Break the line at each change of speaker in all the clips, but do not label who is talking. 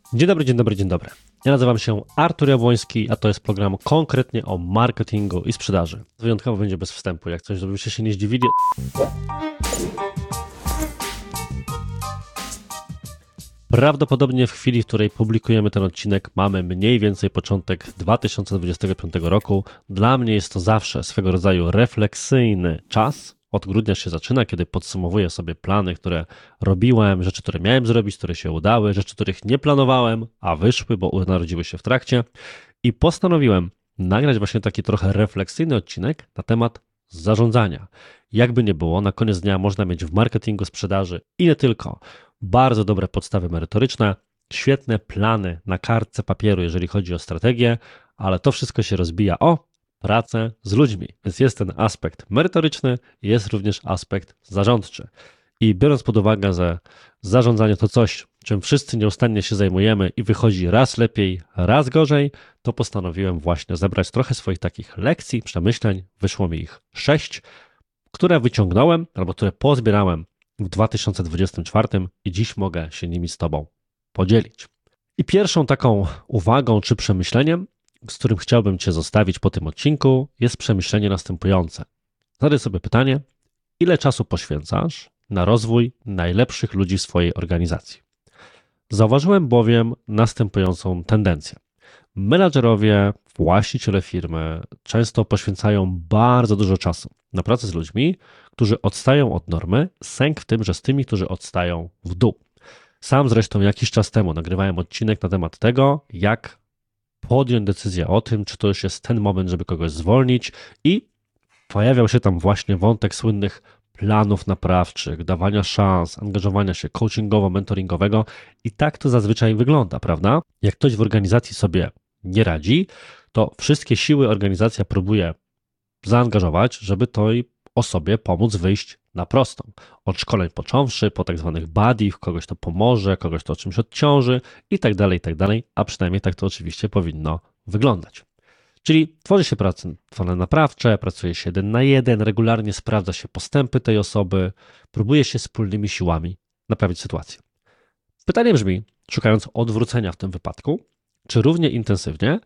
Dzień dobry, dzień dobry, dzień dobry. Ja nazywam się Artur Jabłoński, a to jest program konkretnie o marketingu i sprzedaży. Wyjątkowo będzie bez wstępu, jak coś, żebyście się nie zdziwili. Prawdopodobnie w chwili, w której publikujemy ten odcinek, mamy mniej więcej początek 2025 roku. Dla mnie jest to zawsze swego rodzaju refleksyjny czas. Od grudnia się zaczyna, kiedy podsumowuję sobie plany, które robiłem, rzeczy, które miałem zrobić, które się udały, rzeczy, których nie planowałem, a wyszły, bo narodziły się w trakcie. I postanowiłem nagrać właśnie taki trochę refleksyjny odcinek na temat zarządzania. Jakby nie było, na koniec dnia można mieć w marketingu, sprzedaży i nie tylko bardzo dobre podstawy merytoryczne, świetne plany na kartce papieru, jeżeli chodzi o strategię, ale to wszystko się rozbija o pracę z ludźmi. Więc jest ten aspekt merytoryczny, jest również aspekt zarządczy. I biorąc pod uwagę, że zarządzanie to coś, czym wszyscy nieustannie się zajmujemy i wychodzi raz lepiej, raz gorzej, to postanowiłem właśnie zebrać trochę swoich takich lekcji, przemyśleń. Wyszło mi ich 6, które wyciągnąłem albo które pozbierałem w 2024 i dziś mogę się nimi z Tobą podzielić. I pierwszą taką uwagą czy przemyśleniem, z którym chciałbym Cię zostawić po tym odcinku, jest przemyślenie następujące. Zadaj sobie pytanie, ile czasu poświęcasz na rozwój najlepszych ludzi w swojej organizacji? Zauważyłem bowiem następującą tendencję. Menadżerowie, właściciele firmy często poświęcają bardzo dużo czasu na pracę z ludźmi, którzy odstają od normy, sęk w tym, że z tymi, którzy odstają w dół. Sam zresztą jakiś czas temu nagrywałem odcinek na temat tego, jak podjąć decyzję o tym, czy to już jest ten moment, żeby kogoś zwolnić i pojawiał się tam właśnie wątek słynnych planów naprawczych, dawania szans, angażowania się coachingowo-mentoringowego i tak to zazwyczaj wygląda, prawda? Jak ktoś w organizacji sobie nie radzi, to wszystkie siły organizacja próbuje zaangażować, żeby tej osobie pomóc wyjść na prostą. Od szkoleń począwszy, po tak zwanych buddy, kogoś to pomoże, kogoś to o czymś odciąży i tak dalej, a przynajmniej tak to oczywiście powinno wyglądać. Czyli tworzy się plany naprawcze, pracuje się 1 na 1, regularnie sprawdza się postępy tej osoby, próbuje się wspólnymi siłami naprawić sytuację. Pytanie brzmi, szukając odwrócenia w tym wypadku, czy równie intensywnie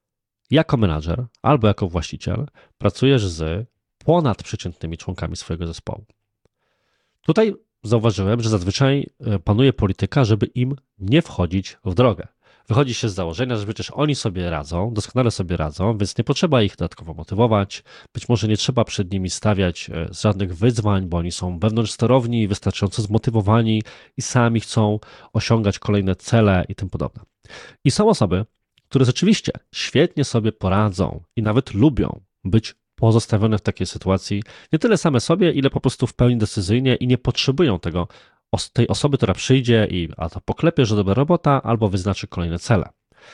jako menadżer albo jako właściciel pracujesz z ponadprzeciętnymi członkami swojego zespołu? Tutaj zauważyłem, że zazwyczaj panuje polityka, żeby im nie wchodzić w drogę. Wychodzi się z założenia, że przecież oni sobie radzą, doskonale sobie radzą, więc nie potrzeba ich dodatkowo motywować. Być może nie trzeba przed nimi stawiać żadnych wyzwań, bo oni są wewnątrzsterowni, wystarczająco zmotywowani i sami chcą osiągać kolejne cele i tym podobne. I są osoby, które rzeczywiście świetnie sobie poradzą i nawet lubią być pozostawione w takiej sytuacji nie tyle same sobie, ile po prostu w pełni decyzyjnie i nie potrzebują tej osoby, która przyjdzie i a to poklepie, że dobra robota, albo wyznaczy kolejne cele.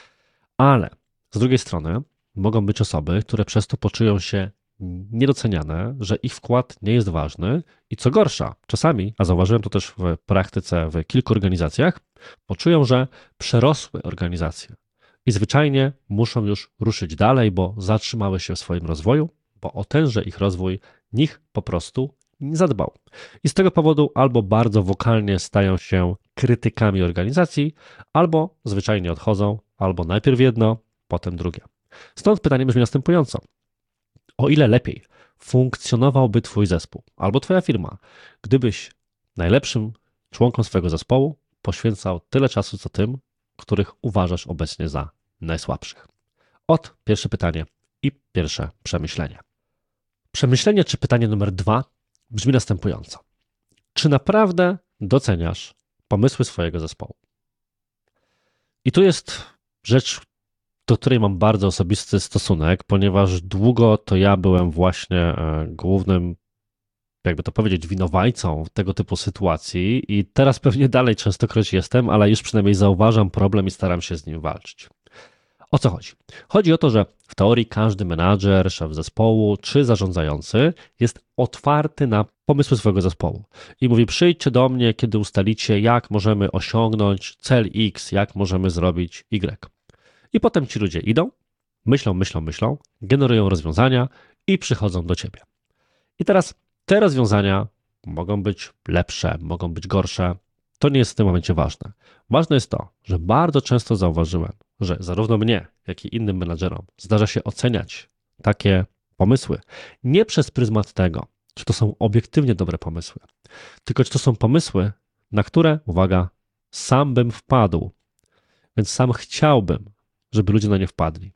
Ale z drugiej strony mogą być osoby, które przez to poczują się niedoceniane, że ich wkład nie jest ważny i co gorsza, czasami, a zauważyłem to też w praktyce w kilku organizacjach, poczują, że przerosły organizację i zwyczajnie muszą już ruszyć dalej, bo zatrzymały się w swoim rozwoju, bo o tenże ich rozwój nikt po prostu nie zadbał. I z tego powodu albo bardzo wokalnie stają się krytykami organizacji, albo zwyczajnie odchodzą, albo najpierw jedno, potem drugie. Stąd pytanie brzmi następująco. O ile lepiej funkcjonowałby Twój zespół albo Twoja firma, gdybyś najlepszym członkom swojego zespołu poświęcał tyle czasu, co tym, których uważasz obecnie za najsłabszych? Pierwsze pytanie i pierwsze przemyślenie. Przemyślenie czy pytanie numer 2 brzmi następująco. Czy naprawdę doceniasz pomysły swojego zespołu? I tu jest rzecz, do której mam bardzo osobisty stosunek, ponieważ długo to ja byłem właśnie głównym, jakby to powiedzieć, winowajcą tego typu sytuacji i teraz pewnie dalej częstokroć jestem, ale już przynajmniej zauważam problem i staram się z nim walczyć. O co chodzi? Chodzi o to, że w teorii każdy menadżer, szef zespołu czy zarządzający jest otwarty na pomysły swojego zespołu i mówi: przyjdźcie do mnie, kiedy ustalicie, jak możemy osiągnąć cel X, jak możemy zrobić Y. I potem ci ludzie idą, myślą, generują rozwiązania i przychodzą do ciebie. I teraz te rozwiązania mogą być lepsze, mogą być gorsze, to nie jest w tym momencie ważne. Ważne jest to, że bardzo często zauważyłem, że zarówno mnie, jak i innym menadżerom zdarza się oceniać takie pomysły nie przez pryzmat tego, czy to są obiektywnie dobre pomysły, tylko czy to są pomysły, na które, uwaga, sam bym wpadł, więc sam chciałbym, żeby ludzie na nie wpadli.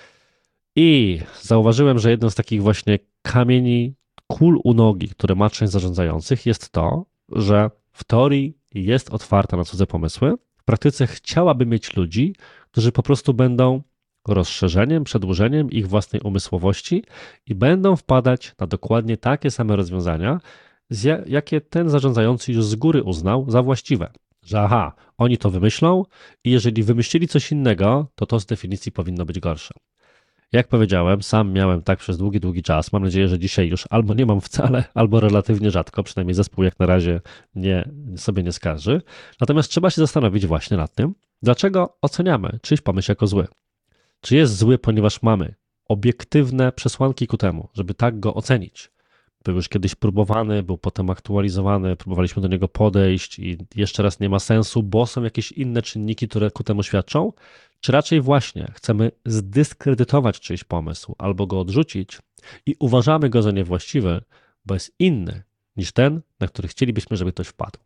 I zauważyłem, że jedną z takich właśnie kamieni, kul u nogi, które ma część zarządzających, jest to, że w teorii jest otwarta na cudze pomysły, w praktyce chciałaby mieć ludzi, którzy po prostu będą rozszerzeniem, przedłużeniem ich własnej umysłowości i będą wpadać na dokładnie takie same rozwiązania, jakie ten zarządzający już z góry uznał za właściwe. Że aha, oni to wymyślą i jeżeli wymyślili coś innego, to z definicji powinno być gorsze. Jak powiedziałem, sam miałem tak przez długi czas. Mam nadzieję, że dzisiaj już albo nie mam wcale, albo relatywnie rzadko, przynajmniej zespół jak na razie sobie nie skarży. Natomiast trzeba się zastanowić właśnie nad tym, dlaczego oceniamy czyjś pomysł jako zły. Czy jest zły, ponieważ mamy obiektywne przesłanki ku temu, żeby tak go ocenić. Był już kiedyś próbowany, był potem aktualizowany, próbowaliśmy do niego podejść i jeszcze raz nie ma sensu, bo są jakieś inne czynniki, które ku temu świadczą, czy raczej właśnie chcemy zdyskredytować czyjś pomysł albo go odrzucić i uważamy go za niewłaściwy, bo jest inny niż ten, na który chcielibyśmy, żeby ktoś wpadł.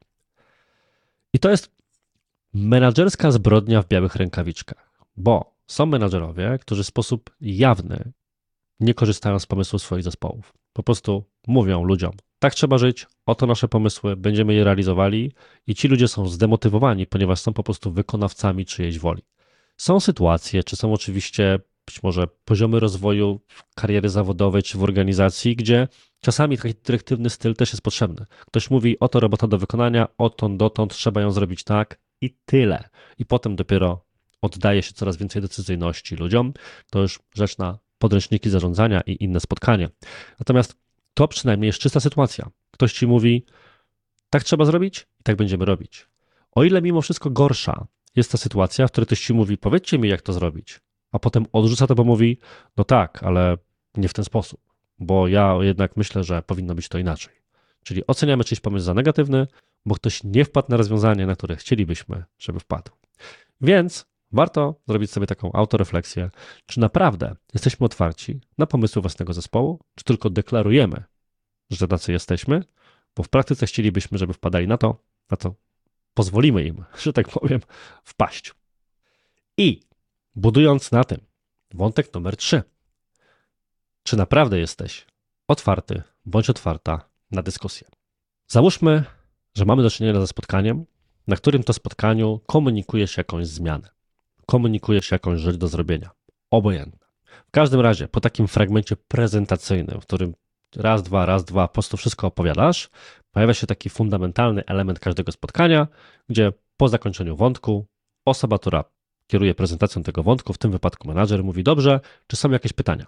I to jest menadżerska zbrodnia w białych rękawiczkach, bo są menadżerowie, którzy w sposób jawny nie korzystają z pomysłów swoich zespołów. Po prostu mówią ludziom, tak trzeba żyć, oto nasze pomysły, będziemy je realizowali i ci ludzie są zdemotywowani, ponieważ są po prostu wykonawcami czyjejś woli. Są sytuacje, czy są oczywiście być może poziomy rozwoju kariery zawodowej czy w organizacji, gdzie czasami taki dyrektywny styl też jest potrzebny. Ktoś mówi, oto robota do wykonania, odtąd dotąd trzeba ją zrobić tak i tyle. I potem dopiero oddaje się coraz więcej decyzyjności ludziom. To już rzecz na podręczniki zarządzania i inne spotkania. Natomiast to przynajmniej jest czysta sytuacja. Ktoś ci mówi, tak trzeba zrobić i tak będziemy robić. O ile mimo wszystko gorsza jest ta sytuacja, w której ktoś ci mówi, powiedzcie mi, jak to zrobić, a potem odrzuca to, bo mówi, no tak, ale nie w ten sposób, bo ja jednak myślę, że powinno być to inaczej. Czyli oceniamy czyjś pomysł za negatywny, bo ktoś nie wpadł na rozwiązanie, na które chcielibyśmy, żeby wpadł. Więc warto zrobić sobie taką autorefleksję, czy naprawdę jesteśmy otwarci na pomysły własnego zespołu, czy tylko deklarujemy, że tacy jesteśmy, bo w praktyce chcielibyśmy, żeby wpadali na to, pozwolimy im, że tak powiem, wpaść. I budując na tym wątek numer 3. Czy naprawdę jesteś otwarty bądź otwarta na dyskusję? Załóżmy, że mamy do czynienia ze spotkaniem, na którym to spotkaniu komunikujesz jakąś zmianę. Komunikujesz jakąś rzecz do zrobienia. Obojętne. W każdym razie po takim fragmencie prezentacyjnym, w którym raz, dwa, po prostu wszystko opowiadasz, pojawia się taki fundamentalny element każdego spotkania, gdzie po zakończeniu wątku osoba, która kieruje prezentacją tego wątku, w tym wypadku menadżer, mówi, dobrze, czy są jakieś pytania?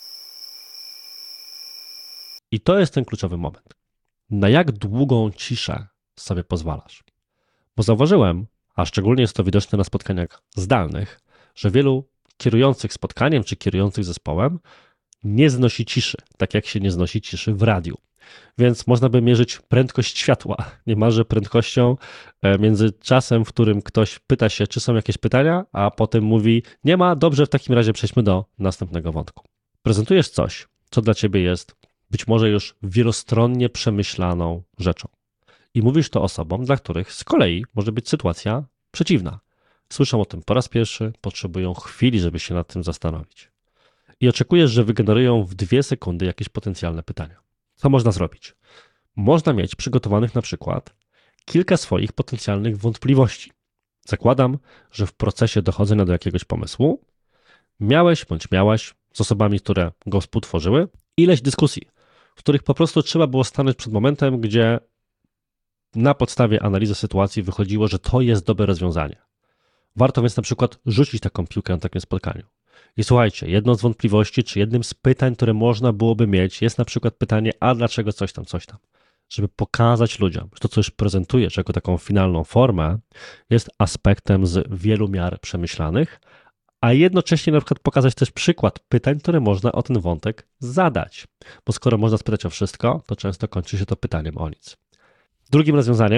I to jest ten kluczowy moment. Na jak długą ciszę sobie pozwalasz? Bo zauważyłem, a szczególnie jest to widoczne na spotkaniach zdalnych, że wielu kierujących spotkaniem czy kierujących zespołem nie znosi ciszy, tak jak się nie znosi ciszy w radiu. Więc można by mierzyć prędkość światła, niemalże prędkością między czasem, w którym ktoś pyta się, czy są jakieś pytania, a potem mówi, nie ma, dobrze, w takim razie przejdźmy do następnego wątku. Prezentujesz coś, co dla ciebie jest być może już wielostronnie przemyślaną rzeczą. I mówisz to osobom, dla których z kolei może być sytuacja przeciwna. Słyszą o tym po raz pierwszy, potrzebują chwili, żeby się nad tym zastanowić. I oczekujesz, że wygenerują w 2 sekundy jakieś potencjalne pytania. Co można zrobić? Można mieć przygotowanych na przykład kilka swoich potencjalnych wątpliwości. Zakładam, że w procesie dochodzenia do jakiegoś pomysłu miałeś bądź miałaś z osobami, które go współtworzyły, ileś dyskusji, w których po prostu trzeba było stanąć przed momentem, gdzie na podstawie analizy sytuacji wychodziło, że to jest dobre rozwiązanie. Warto więc na przykład rzucić taką piłkę na takim spotkaniu. I słuchajcie, jedną z wątpliwości, czy jednym z pytań, które można byłoby mieć, jest na przykład pytanie, a dlaczego coś tam. Żeby pokazać ludziom, że to, co już prezentujesz jako taką finalną formę, jest aspektem z wielu miar przemyślanych, a jednocześnie na przykład pokazać też przykład pytań, które można o ten wątek zadać. Bo skoro można spytać o wszystko, to często kończy się to pytaniem o nic. Drugim rozwiązaniem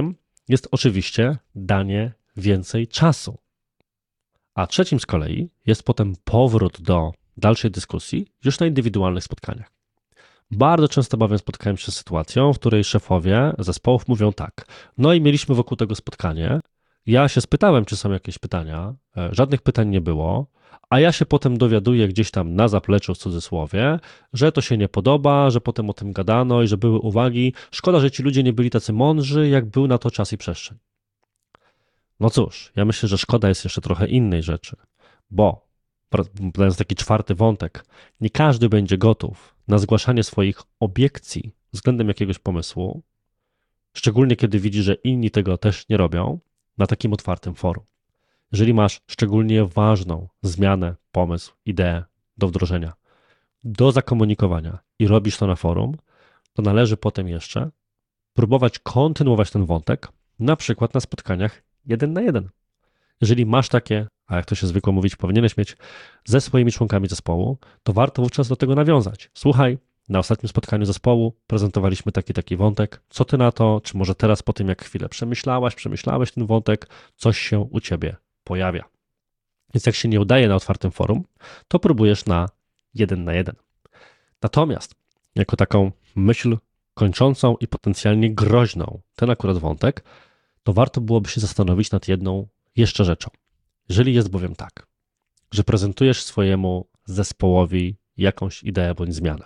jest oczywiście danie więcej czasu. A trzecim z kolei jest potem powrót do dalszej dyskusji już na indywidualnych spotkaniach. Bardzo często bowiem spotkałem się z sytuacją, w której szefowie zespołów mówią tak, no i mieliśmy wokół tego spotkanie, ja się spytałem, czy są jakieś pytania, żadnych pytań nie było, a ja się potem dowiaduję gdzieś tam na zapleczu w cudzysłowie, że to się nie podoba, że potem o tym gadano i że były uwagi. Szkoda, że ci ludzie nie byli tacy mądrzy, jak był na to czas i przestrzeń. No cóż, ja myślę, że szkoda jest jeszcze trochę innej rzeczy, bo, podając taki czwarty wątek, nie każdy będzie gotów na zgłaszanie swoich obiekcji względem jakiegoś pomysłu, szczególnie kiedy widzi, że inni tego też nie robią, na takim otwartym forum. Jeżeli masz szczególnie ważną zmianę, pomysł, ideę do wdrożenia, do zakomunikowania i robisz to na forum, to należy potem jeszcze próbować kontynuować ten wątek, na przykład na spotkaniach 1 na 1. Jeżeli masz takie, a jak to się zwykło mówić, powinieneś mieć ze swoimi członkami zespołu, to warto wówczas do tego nawiązać. Słuchaj, na ostatnim spotkaniu zespołu prezentowaliśmy taki wątek. Co ty na to? Czy może teraz po tym, jak chwilę przemyślałeś ten wątek, coś się u ciebie pojawia? Więc jak się nie udaje na otwartym forum, to próbujesz na 1 na 1. Natomiast jako taką myśl kończącą i potencjalnie groźną ten akurat wątek, to warto byłoby się zastanowić nad jedną jeszcze rzeczą. Jeżeli jest bowiem tak, że prezentujesz swojemu zespołowi jakąś ideę bądź zmianę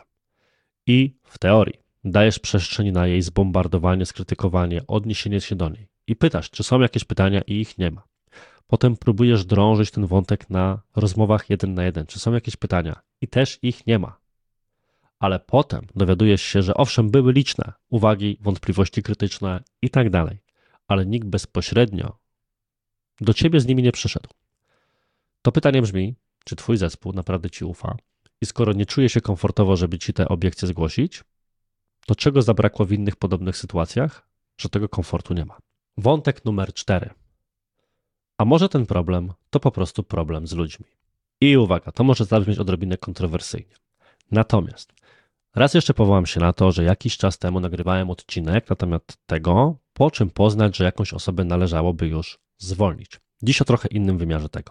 i w teorii dajesz przestrzeń na jej zbombardowanie, skrytykowanie, odniesienie się do niej i pytasz, czy są jakieś pytania i ich nie ma. Potem próbujesz drążyć ten wątek na rozmowach 1 na 1, czy są jakieś pytania i też ich nie ma. Ale potem dowiadujesz się, że owszem, były liczne uwagi, wątpliwości krytyczne i tak dalej, ale nikt bezpośrednio do ciebie z nimi nie przyszedł. To pytanie brzmi, czy twój zespół naprawdę ci ufa i skoro nie czuje się komfortowo, żeby ci te obiekcje zgłosić, to czego zabrakło w innych podobnych sytuacjach, że tego komfortu nie ma. Wątek numer 4. A może ten problem to po prostu problem z ludźmi. I uwaga, to może zabrzmieć odrobinę kontrowersyjnie. Natomiast raz jeszcze powołam się na to, że jakiś czas temu nagrywałem odcinek na temat tego, po czym poznać, że jakąś osobę należałoby już zwolnić. Dziś o trochę innym wymiarze tego.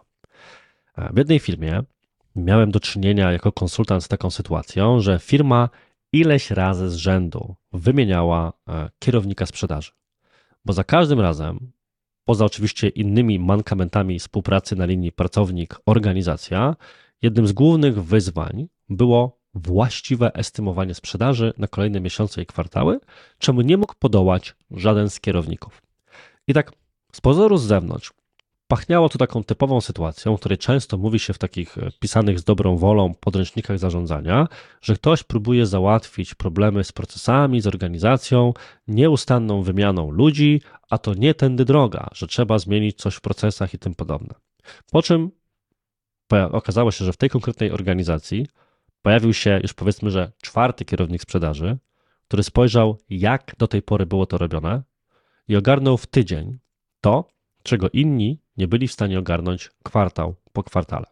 W jednej firmie miałem do czynienia jako konsultant z taką sytuacją, że firma ileś razy z rzędu wymieniała kierownika sprzedaży. Bo za każdym razem, poza oczywiście innymi mankamentami współpracy na linii pracownik-organizacja, jednym z głównych wyzwań było właściwe estymowanie sprzedaży na kolejne miesiące i kwartały, czemu nie mógł podołać żaden z kierowników. I tak z pozoru z zewnątrz pachniało to taką typową sytuacją, w której często mówi się w takich pisanych z dobrą wolą podręcznikach zarządzania, że ktoś próbuje załatwić problemy z procesami, z organizacją, nieustanną wymianą ludzi, a to nie tędy droga, że trzeba zmienić coś w procesach i tym podobne. Po czym okazało się, że w tej konkretnej organizacji pojawił się już powiedzmy, że 4. kierownik sprzedaży, który spojrzał, jak do tej pory było to robione i ogarnął w tydzień to, czego inni nie byli w stanie ogarnąć kwartał po kwartale.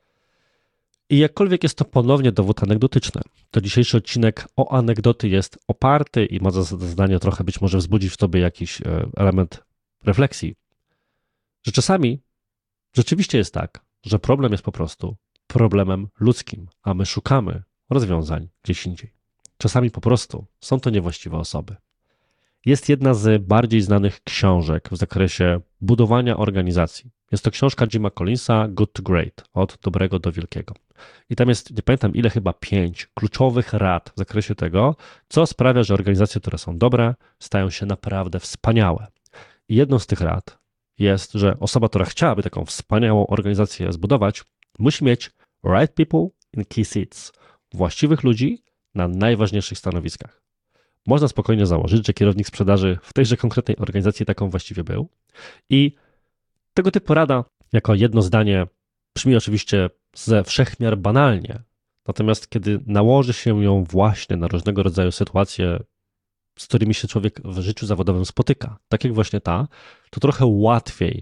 I jakkolwiek jest to ponownie dowód anegdotyczny, to dzisiejszy odcinek o anegdoty jest oparty i ma za zadanie trochę być może wzbudzić w tobie jakiś element refleksji, że czasami rzeczywiście jest tak, że problem jest po prostu problemem ludzkim, a my szukamy rozwiązań gdzieś indziej. Czasami po prostu są to niewłaściwe osoby. Jest jedna z bardziej znanych książek w zakresie budowania organizacji. Jest to książka Jima Collinsa Good to Great, od dobrego do wielkiego. I tam jest, nie pamiętam ile, chyba 5 kluczowych rad w zakresie tego, co sprawia, że organizacje, które są dobre, stają się naprawdę wspaniałe. I jedną z tych rad jest, że osoba, która chciałaby taką wspaniałą organizację zbudować, musi mieć right people in key seats, właściwych ludzi na najważniejszych stanowiskach. Można spokojnie założyć, że kierownik sprzedaży w tejże konkretnej organizacji taką właściwie był. I tego typu rada, jako jedno zdanie, brzmi oczywiście ze wszechmiar banalnie. Natomiast kiedy nałoży się ją właśnie na różnego rodzaju sytuacje, z którymi się człowiek w życiu zawodowym spotyka, tak jak właśnie ta, to trochę łatwiej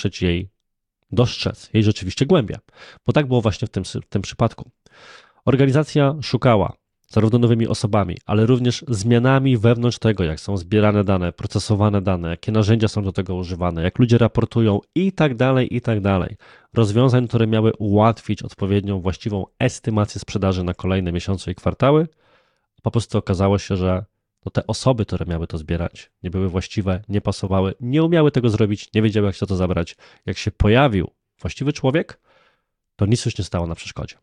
dostrzec jej rzeczywiście głębię. Bo tak było właśnie w tym przypadku. Organizacja szukała zarówno nowymi osobami, ale również zmianami wewnątrz tego, jak są zbierane dane, procesowane dane, jakie narzędzia są do tego używane, jak ludzie raportują i tak dalej, i tak dalej. Rozwiązań, które miały ułatwić odpowiednią, właściwą estymację sprzedaży na kolejne miesiące i kwartały. Po prostu okazało się, że te osoby, które miały to zbierać, nie były właściwe, nie pasowały, nie umiały tego zrobić, nie wiedziały, jak się to zabrać. Jak się pojawił właściwy człowiek, to nic już nie stało na przeszkodzie.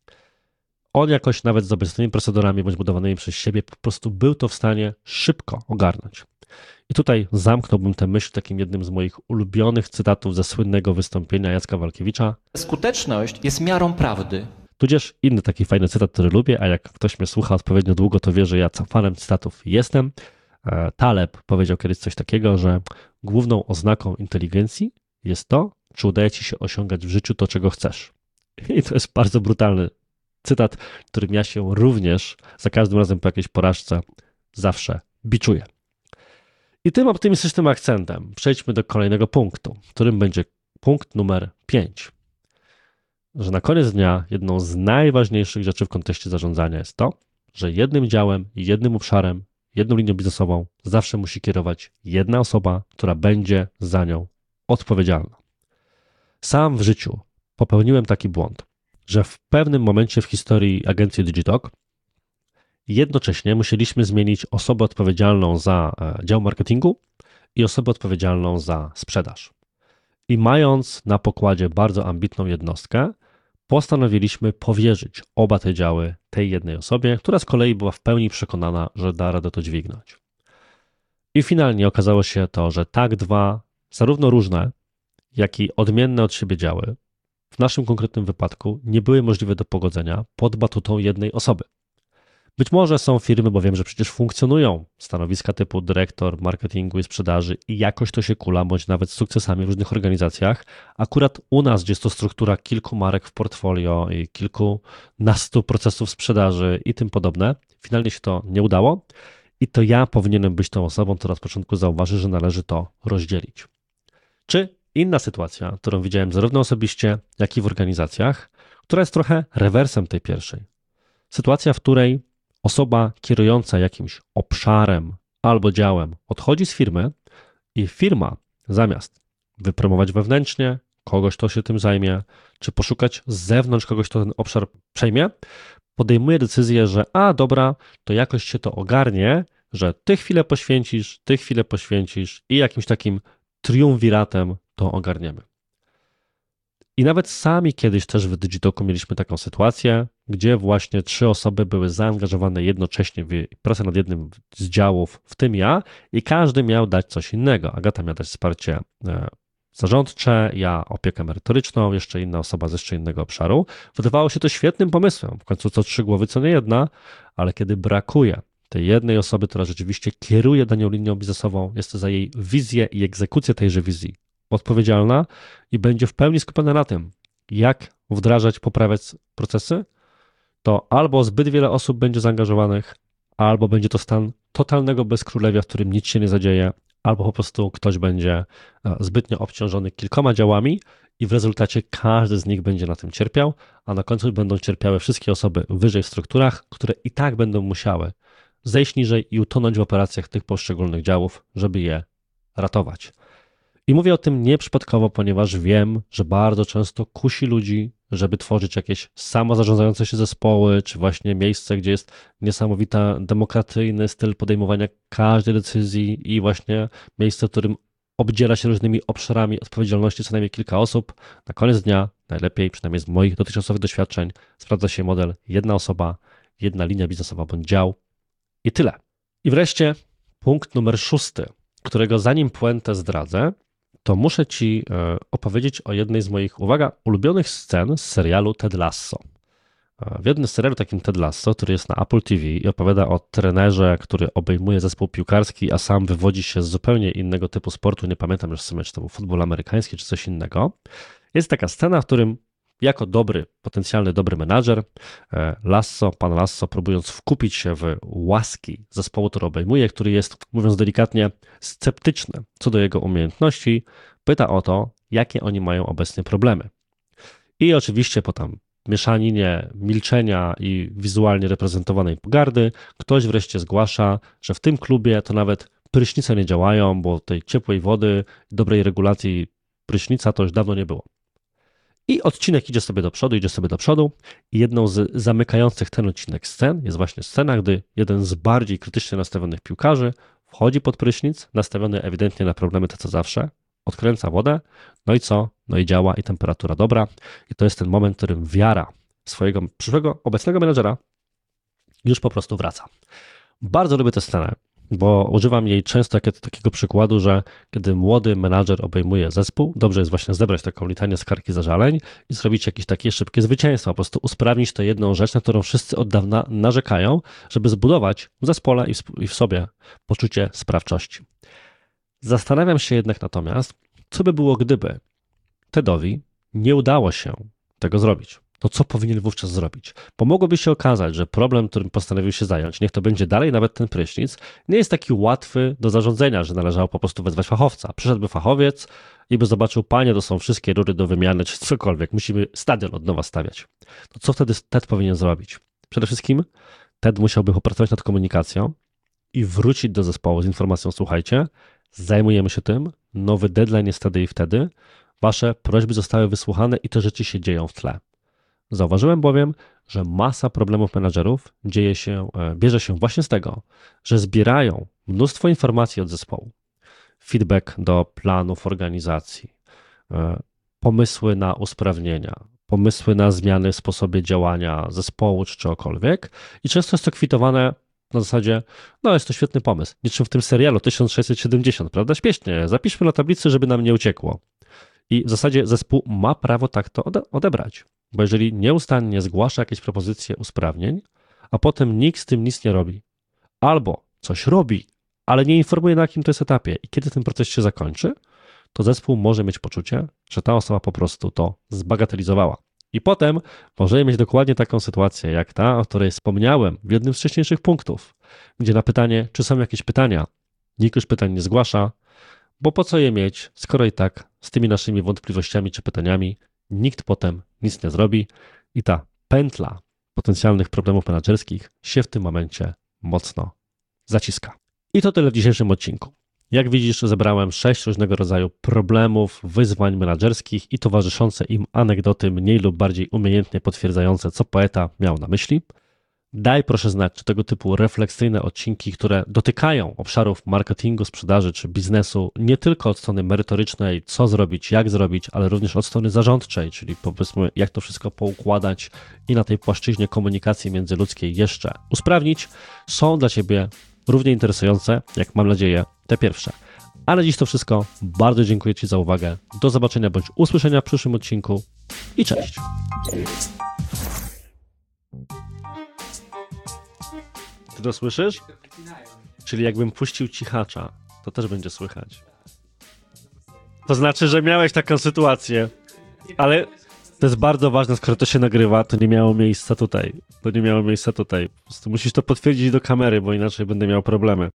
On jakoś nawet z obecnymi procedurami bądź budowanymi przez siebie po prostu był to w stanie szybko ogarnąć. I tutaj zamknąłbym tę myśl takim jednym z moich ulubionych cytatów ze słynnego wystąpienia Jacka Walkiewicza.
Skuteczność jest miarą prawdy.
Tudzież inny taki fajny cytat, który lubię, a jak ktoś mnie słucha odpowiednio długo, to wie, że ja fanem cytatów jestem. Taleb powiedział kiedyś coś takiego, że główną oznaką inteligencji jest to, czy udaje ci się osiągać w życiu to, czego chcesz. I to jest bardzo brutalny cytat, którym ja się również za każdym razem po jakiejś porażce zawsze biczuję. I tym optymistycznym akcentem przejdźmy do kolejnego punktu, którym będzie punkt numer 5. Że na koniec dnia jedną z najważniejszych rzeczy w kontekście zarządzania jest to, że jednym działem, jednym obszarem, jedną linią biznesową zawsze musi kierować jedna osoba, która będzie za nią odpowiedzialna. Sam w życiu popełniłem taki błąd, że w pewnym momencie w historii agencji Digitalk jednocześnie musieliśmy zmienić osobę odpowiedzialną za dział marketingu i osobę odpowiedzialną za sprzedaż. I mając na pokładzie bardzo ambitną jednostkę, postanowiliśmy powierzyć oba te działy tej jednej osobie, która z kolei była w pełni przekonana, że da radę to dźwignąć. I finalnie okazało się to, że tak dwa, zarówno różne, jak i odmienne od siebie działy, w naszym konkretnym wypadku nie były możliwe do pogodzenia pod batutą jednej osoby. Być może są firmy, bo wiem, że przecież funkcjonują stanowiska typu dyrektor marketingu i sprzedaży i jakoś to się kula, bądź nawet z sukcesami w różnych organizacjach. Akurat u nas, gdzie jest to struktura kilku marek w portfolio i kilkunastu procesów sprzedaży i tym podobne, finalnie się to nie udało i to ja powinienem być tą osobą, która od początku zauważy, że należy to rozdzielić. Czy inna sytuacja, którą widziałem zarówno osobiście, jak i w organizacjach, która jest trochę rewersem tej pierwszej. Sytuacja, w której osoba kierująca jakimś obszarem albo działem odchodzi z firmy i firma zamiast wypromować wewnętrznie kogoś, kto się tym zajmie, czy poszukać z zewnątrz kogoś, kto ten obszar przejmie, podejmuje decyzję, że dobra, to jakoś się to ogarnie, że ty chwilę poświęcisz i jakimś takim triumviratem to ogarniemy. I nawet sami kiedyś też w Digitalku mieliśmy taką sytuację, gdzie właśnie 3 osoby były zaangażowane jednocześnie w pracę nad jednym z działów, w tym ja, i każdy miał dać coś innego. Agata miała dać wsparcie zarządcze, ja opiekę merytoryczną, jeszcze inna osoba z jeszcze innego obszaru. Wydawało się to świetnym pomysłem, w końcu co 3 głowy, co nie jedna, ale kiedy brakuje tej jednej osoby, która rzeczywiście kieruje daną linią biznesową, jest to za jej wizję i egzekucję tejże wizji odpowiedzialna i będzie w pełni skupiona na tym, jak wdrażać, poprawiać procesy, to albo zbyt wiele osób będzie zaangażowanych, albo będzie to stan totalnego bezkrólewia, w którym nic się nie zadzieje, albo po prostu ktoś będzie zbytnio obciążony kilkoma działami i w rezultacie każdy z nich będzie na tym cierpiał, a na końcu będą cierpiały wszystkie osoby wyżej w strukturach, które i tak będą musiały zejść niżej i utonąć w operacjach tych poszczególnych działów, żeby je ratować. I mówię o tym nieprzypadkowo, ponieważ wiem, że bardzo często kusi ludzi, żeby tworzyć jakieś samozarządzające się zespoły, czy właśnie miejsce, gdzie jest niesamowita demokratyjny styl podejmowania każdej decyzji i właśnie miejsce, w którym obdziela się różnymi obszarami odpowiedzialności co najmniej kilka osób. Na koniec dnia najlepiej, przynajmniej z moich dotychczasowych doświadczeń, sprawdza się model jedna osoba, jedna linia biznesowa bądź dział i tyle. I wreszcie punkt numer 6, którego zanim puentę zdradzę, to muszę Ci opowiedzieć o jednej z moich, uwaga, ulubionych scen z serialu Ted Lasso. W jednym z serialu takim Ted Lasso, który jest na Apple TV i opowiada o trenerze, który obejmuje zespół piłkarski, a sam wywodzi się z zupełnie innego typu sportu, nie pamiętam już w sumie, czy to był futbol amerykański, czy coś innego. Jest taka scena, w którym jako potencjalny dobry menadżer, pan Lasso, próbując wkupić się w łaski zespołu, który obejmuje, który jest, mówiąc delikatnie, sceptyczny co do jego umiejętności, pyta o to, jakie oni mają obecnie problemy. I oczywiście po tam mieszaninie milczenia i wizualnie reprezentowanej pogardy ktoś wreszcie zgłasza, że w tym klubie to nawet prysznice nie działają, bo tej ciepłej wody, dobrej regulacji prysznica to już dawno nie było. I odcinek idzie sobie do przodu i jedną z zamykających ten odcinek scen jest właśnie scena, gdy jeden z bardziej krytycznie nastawionych piłkarzy wchodzi pod prysznic, nastawiony ewidentnie na problemy te co zawsze, odkręca wodę, no i co? No i działa i temperatura dobra i to jest ten moment, w którym wiara swojego przyszłego, obecnego menedżera już po prostu wraca. Bardzo lubię tę scenę, bo używam jej często takiego przykładu, że kiedy młody menadżer obejmuje zespół, dobrze jest właśnie zebrać taką litanię skarg i zażaleń i zrobić jakieś takie szybkie zwycięstwo, po prostu usprawnić tę jedną rzecz, na którą wszyscy od dawna narzekają, żeby zbudować w zespole i w sobie poczucie sprawczości. Zastanawiam się jednak natomiast, co by było, gdyby Tedowi nie udało się tego zrobić. To co powinien wówczas zrobić? Bo mogłoby się okazać, że problem, którym postanowił się zająć, niech to będzie dalej nawet ten prysznic, nie jest taki łatwy do zarządzania, że należało po prostu wezwać fachowca. Przyszedłby fachowiec i by zobaczył, panie, to są wszystkie rury do wymiany, czy cokolwiek, musimy stadion od nowa stawiać. To co wtedy Ted powinien zrobić? Przede wszystkim Ted musiałby popracować nad komunikacją i wrócić do zespołu z informacją, słuchajcie, zajmujemy się tym, nowy deadline jest wtedy i wtedy, wasze prośby zostały wysłuchane i te rzeczy się dzieją w tle. Zauważyłem bowiem, że masa problemów menadżerów bierze się właśnie z tego, że zbierają mnóstwo informacji od zespołu. Feedback do planów organizacji, pomysły na usprawnienia, pomysły na zmiany w sposobie działania zespołu czy czegokolwiek i często jest to kwitowane na zasadzie, no jest to świetny pomysł, niczym w tym serialu 1670, prawda? Śmiesznie, zapiszmy na tablicy, żeby nam nie uciekło. I w zasadzie zespół ma prawo tak to odebrać. Bo jeżeli nieustannie zgłasza jakieś propozycje usprawnień, a potem nikt z tym nic nie robi, albo coś robi, ale nie informuje na jakim to jest etapie i kiedy ten proces się zakończy, to zespół może mieć poczucie, że ta osoba po prostu to zbagatelizowała. I potem możemy mieć dokładnie taką sytuację, jak ta, o której wspomniałem w jednym z wcześniejszych punktów, gdzie na pytanie, czy są jakieś pytania, nikt już pytań nie zgłasza, bo po co je mieć, skoro i tak z tymi naszymi wątpliwościami czy pytaniami nikt potem nic nie zrobi i ta pętla potencjalnych problemów menedżerskich się w tym momencie mocno zaciska. I to tyle w dzisiejszym odcinku. Jak widzisz, zebrałem 6 różnego rodzaju problemów, wyzwań menedżerskich i towarzyszące im anegdoty mniej lub bardziej umiejętnie potwierdzające, co poeta miał na myśli. Daj proszę znać, czy tego typu refleksyjne odcinki, które dotykają obszarów marketingu, sprzedaży czy biznesu, nie tylko od strony merytorycznej, co zrobić, jak zrobić, ale również od strony zarządczej, czyli powiedzmy, jak to wszystko poukładać i na tej płaszczyźnie komunikacji międzyludzkiej jeszcze usprawnić, są dla Ciebie równie interesujące, jak mam nadzieję, te pierwsze. Ale dziś to wszystko. Bardzo dziękuję Ci za uwagę. Do zobaczenia bądź usłyszenia w przyszłym odcinku i cześć. Ty to słyszysz? Czyli jakbym puścił cichacza, to też będzie słychać. To znaczy, że miałeś taką sytuację, ale to jest bardzo ważne, skoro to się nagrywa, to nie miało miejsca tutaj. To nie miało miejsca tutaj. Po prostu musisz to potwierdzić do kamery, bo inaczej będę miał problemy.